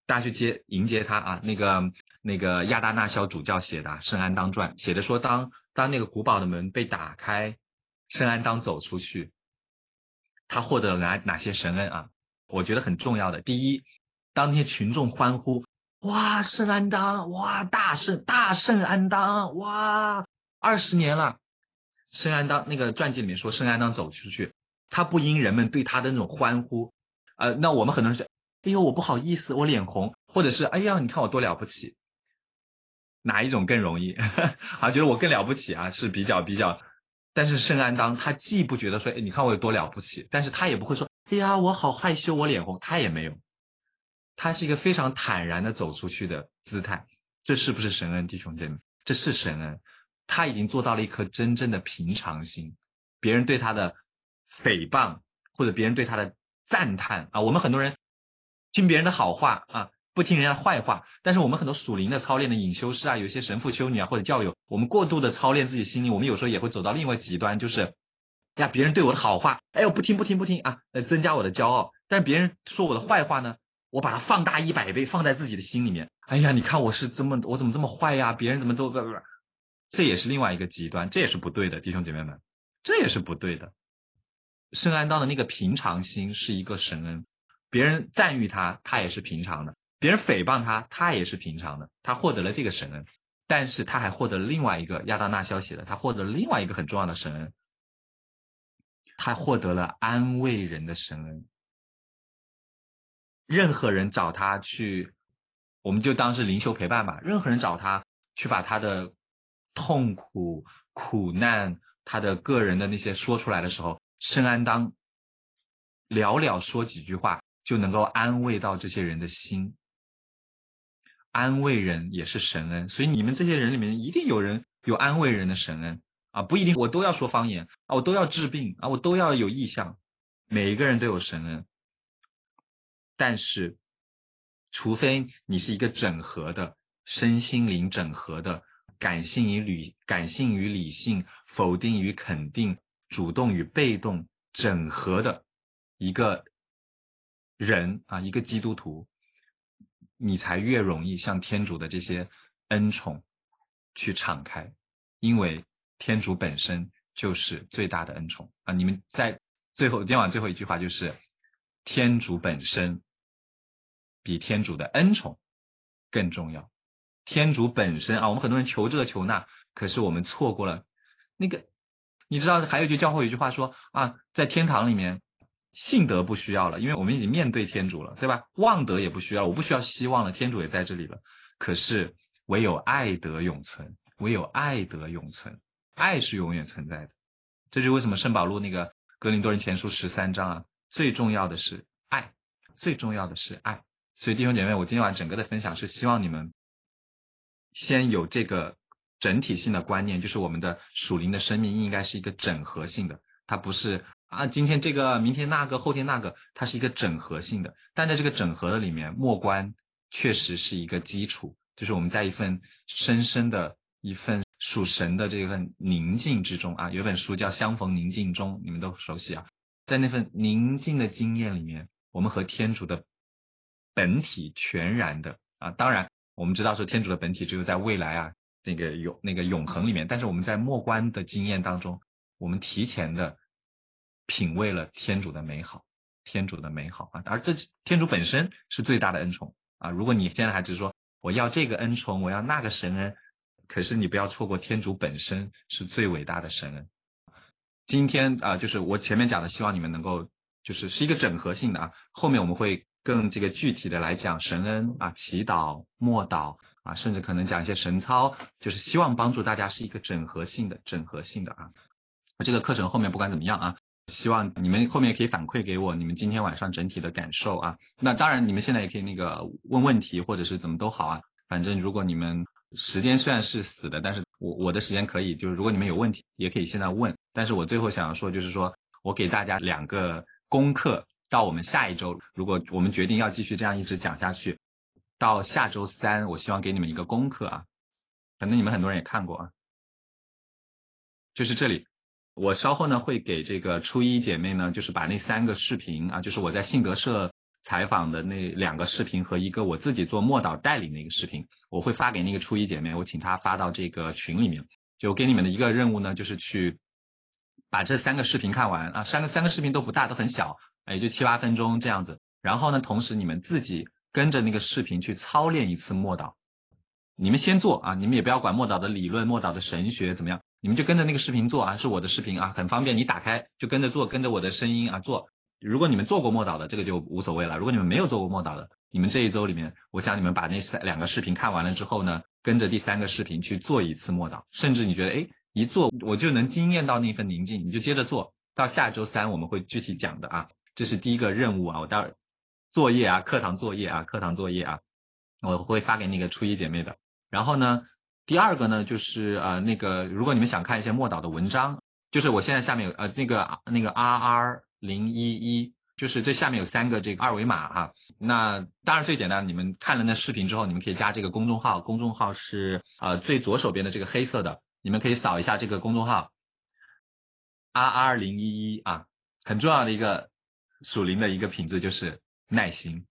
大家去迎接他啊，那个亚达纳萧主教写的《圣安当传》，写的说当那个古堡的门被打开，圣安当走出去，他获得了哪些神恩啊？我觉得很重要的，第一，当那些群众欢呼，哇，圣安当，哇，大圣安当，哇，20年了。圣安当那个传记里面说，圣安当走出去，他不因人们对他的那种欢呼，那我们很多人说，哎呦，我不好意思，我脸红，或者是哎呀，你看我多了不起，哪一种更容易？啊，觉得我更了不起啊，是比较。但是圣安当他既不觉得说，哎，你看我有多了不起，但是他也不会说，哎呀，我好害羞，我脸红，他也没有，他是一个非常坦然的走出去的姿态。这是不是神恩，弟兄姐妹？这是神恩。他已经做到了一颗真正的平常心，别人对他的诽谤或者别人对他的赞叹啊，我们很多人听别人的好话啊，不听人家的坏话，但是我们很多属灵的操练的隐修师啊，有些神父修女啊或者教友，我们过度的操练自己心灵，我们有时候也会走到另外极端，就是呀，别人对我的好话，哎呦不听啊，增加我的骄傲，但是别人说我的坏话呢，我把它放大100倍，放在自己的心里面，哎呀，你看我怎么这么坏呀，别人怎么都这也是另外一个极端，这也是不对的，弟兄姐妹们，这也是不对的。圣安当的那个平常心是一个神恩，别人赞誉他，他也是平常的；别人诽谤他，他也是平常的。他获得了这个神恩，但是他还获得了另外一个亚当纳萧写的，他获得了另外一个很重要的神恩，他获得了安慰人的神恩。任何人找他去，我们就当是灵修陪伴吧。任何人找他去把他的痛苦、苦难、他的个人的那些说出来的时候，圣安当寥寥说几句话就能够安慰到这些人的心。安慰人也是神恩，所以你们这些人里面一定有人有安慰人的神恩啊，不一定我都要说方言啊，我都要治病啊，我都要有异象，每一个人都有神恩。但是除非你是一个整合的身心灵整合的感性与理性，否定与肯定，主动与被动整合的一个人啊，一个基督徒，你才越容易向天主的这些恩宠去敞开，因为天主本身就是最大的恩宠啊！你们在今晚最后一句话就是天主本身比天主的恩宠更重要。天主本身啊，我们很多人求这求那，可是我们错过了那个。你知道还有一句教会有一句话说啊，在天堂里面信德不需要了，因为我们已经面对天主了，对吧？望德也不需要，我不需要希望了，天主也在这里了。可是唯有爱德永存，唯有爱德永存，爱是永远存在的。这就是为什么圣保禄那个哥林多人前书13章啊，最重要的是爱，最重要的是爱。所以弟兄姐妹，我今天晚整个的分享是希望你们先有这个整体性的观念，就是我们的属灵的生命应该是一个整合性的，它不是啊今天这个明天那个后天那个，它是一个整合性的。但在这个整合的里面，默观确实是一个基础，就是我们在一份深深的一份属神的这份宁静之中啊，有本书叫《相逢宁静中》，你们都熟悉啊。在那份宁静的经验里面，我们和天主的本体全然的啊，当然我们知道说天主的本体只有在未来啊那个永恒里面，但是我们在默观的经验当中，我们提前的品味了天主的美好，天主的美好啊，而这天主本身是最大的恩宠啊。如果你现在还只是说我要这个恩宠，我要那个神恩，可是你不要错过天主本身是最伟大的神恩。今天啊，就是我前面讲的，希望你们能够是一个整合性的啊，后面我们会更这个具体的来讲神恩啊、祈祷、默祷啊，甚至可能讲一些神操，就是希望帮助大家是一个整合性的啊。这个课程后面不管怎么样啊，希望你们后面可以反馈给我你们今天晚上整体的感受啊。那当然你们现在也可以那个问问题或者是怎么都好啊，反正如果你们时间虽然是死的，但是我的时间可以，就是如果你们有问题也可以现在问。但是我最后想要说就是说我给大家2个功课，到我们下一周，如果我们决定要继续这样一直讲下去，到下周3我希望给你们一个功课啊，可能你们很多人也看过啊，就是这里。我稍后呢会给这个初一姐妹呢，就是把那3个视频啊，就是我在信德社采访的那2个视频和一个我自己做默祷带领的一个视频，我会发给那个初一姐妹，我请她发到这个群里面。就给你们的一个任务呢，就是去把这3个视频看完啊，三个视频都不大，都很小，也就7、8分钟这样子。然后呢，同时你们自己跟着那个视频去操练一次默祷。你们先做啊，你们也不要管默祷的理论、默祷的神学怎么样，你们就跟着那个视频做啊，是我的视频啊，很方便，你打开就跟着做，跟着我的声音啊做。如果你们做过默祷的，这个就无所谓了。如果你们没有做过默祷的，你们这一周里面，我想你们把那2个视频看完了之后呢，跟着第3个视频去做一次默祷，甚至你觉得一做我就能经验到那份宁静，你就接着做。到下周3我们会具体讲的啊，这是第一个任务啊，我待会儿作业啊，课堂作业啊，我会发给那个初一姐妹的。然后呢，第二个呢就是那个如果你们想看一些默祷的文章，就是我现在下面有那个 RR011，就是这下面有3个这个二维码哈。那当然最简单，你们看了那视频之后，你们可以加这个公众号，公众号是最左手边的这个黑色的，你们可以扫一下这个公众号 RR011啊。很重要的一个属灵的一个品质就是耐心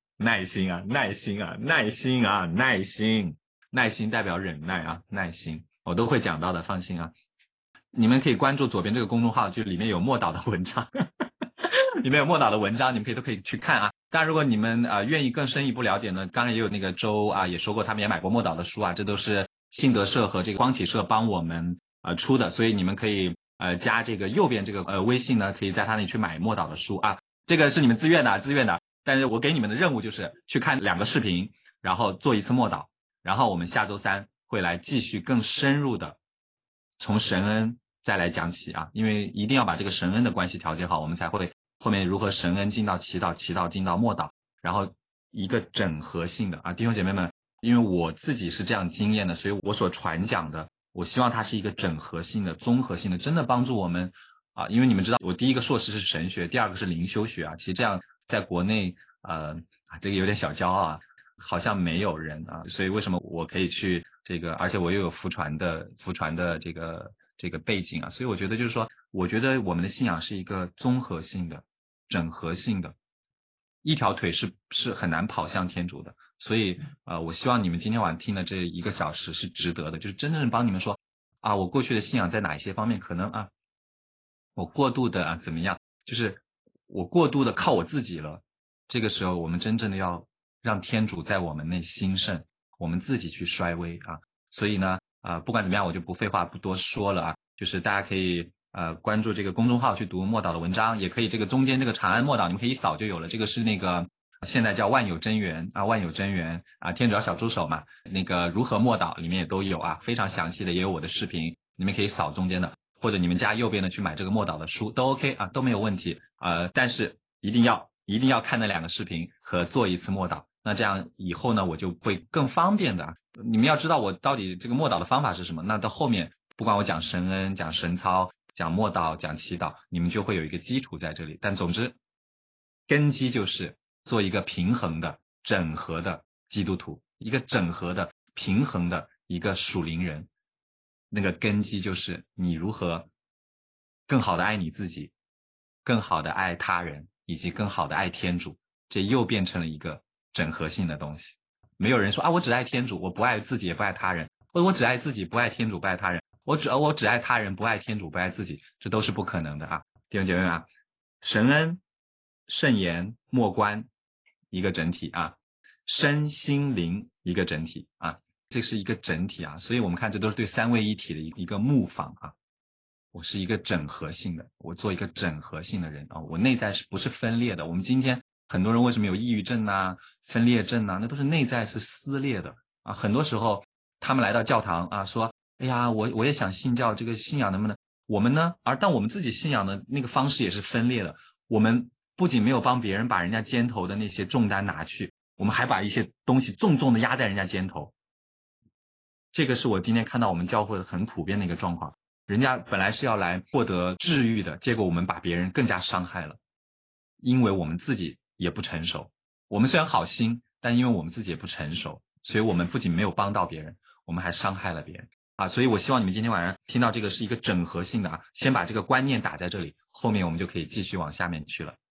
代表忍耐啊，耐心我都会讲到的，放心啊。你们可以关注左边这个公众号，就里面有默祷的文章里面有默祷的文章，你们都可以去看啊。当然如果你们愿意更深一步了解呢，刚才也有那个周啊也说过，他们也买过默祷的书啊，这都是信德社和这个光启社帮我们出的，所以你们可以加这个右边这个微信呢，可以在他那里去买默祷的书啊，这个是你们自愿的，但是我给你们的任务就是去看2个视频，然后做一次默祷，然后我们下周3会来继续更深入的从神恩再来讲起啊，因为一定要把这个神恩的关系调节好，我们才会后面如何神恩进到祈祷，祈祷进到默祷，然后一个整合性的啊，弟兄姐妹们，因为我自己是这样经验的，所以我所传讲的，我希望它是一个整合性的、综合性的，真的帮助我们啊。因为你们知道，我第一个硕士是神学，第2个是灵修学啊，其实这样在国内这个有点小骄傲啊，好像没有人啊，所以为什么我可以去这个，而且我又有福传的这个背景啊，所以我觉得就是说，我觉得我们的信仰是一个综合性的、整合性的，一条腿是很难跑向天主的。所以我希望你们今天晚上听的这1个小时是值得的，就是真正帮你们说啊，我过去的信仰在哪一些方面可能啊，我过度的怎么样，就是我过度的靠我自己了。这个时候我们真正的要让天主在我们内兴盛，我们自己去衰微啊。所以呢不管怎么样，我就不废话不多说了啊，就是大家可以关注这个公众号去读默祷的文章，也可以这个中间这个长按默祷你们可以一扫就有了，这个是那个现在叫万有真源啊，万有真源啊，天主教小助手嘛，那个如何默祷里面也都有啊，非常详细的，也有我的视频，你们可以扫中间的，或者你们家右边的去买这个默祷的书都 OK 啊，都没有问题但是一定要看那2个视频和做一次默祷，那这样以后呢我就会更方便的。你们要知道我到底这个默祷的方法是什么，那到后面不管我讲神恩、讲神操、讲默祷、讲祈祷，你们就会有一个基础在这里。但总之根基就是做一个平衡的、整合的基督徒，一个整合的、平衡的一个属灵人。那个根基就是你如何更好的爱你自己，更好的爱他人，以及更好的爱天主，这又变成了一个整合性的东西。没有人说我只爱天主，我不爱自己也不爱他人，或者我只爱自己不爱天主不爱他人，我只爱他人不爱天主不爱自己，这都是不可能的啊。弟兄姐妹啊，神恩、圣言、默观一个整体啊，身心灵一个整体啊，这是一个整体啊，所以我们看这都是对3位一体的一个牧坊啊。我是一个整合性的，我做一个整合性的人啊，我内在不是分裂的。我们今天很多人为什么有抑郁症啊、分裂症啊，那都是内在是撕裂的啊。很多时候他们来到教堂啊，说哎呀我也想信教，这个信仰能不能我们呢？但我们自己信仰的那个方式也是分裂的。我们不仅没有帮别人把人家肩头的那些重担拿去，我们还把一些东西重重的压在人家肩头。这个是我今天看到我们教会很普遍的一个状况，人家本来是要来获得治愈的，结果我们把别人更加伤害了，因为我们自己也不成熟。我们虽然好心，但因为我们自己也不成熟，所以我们不仅没有帮到别人，我们还伤害了别人啊。所以我希望你们今天晚上听到这个是一个整合性的啊，先把这个观念打在这里，后面我们就可以继续往下面去了。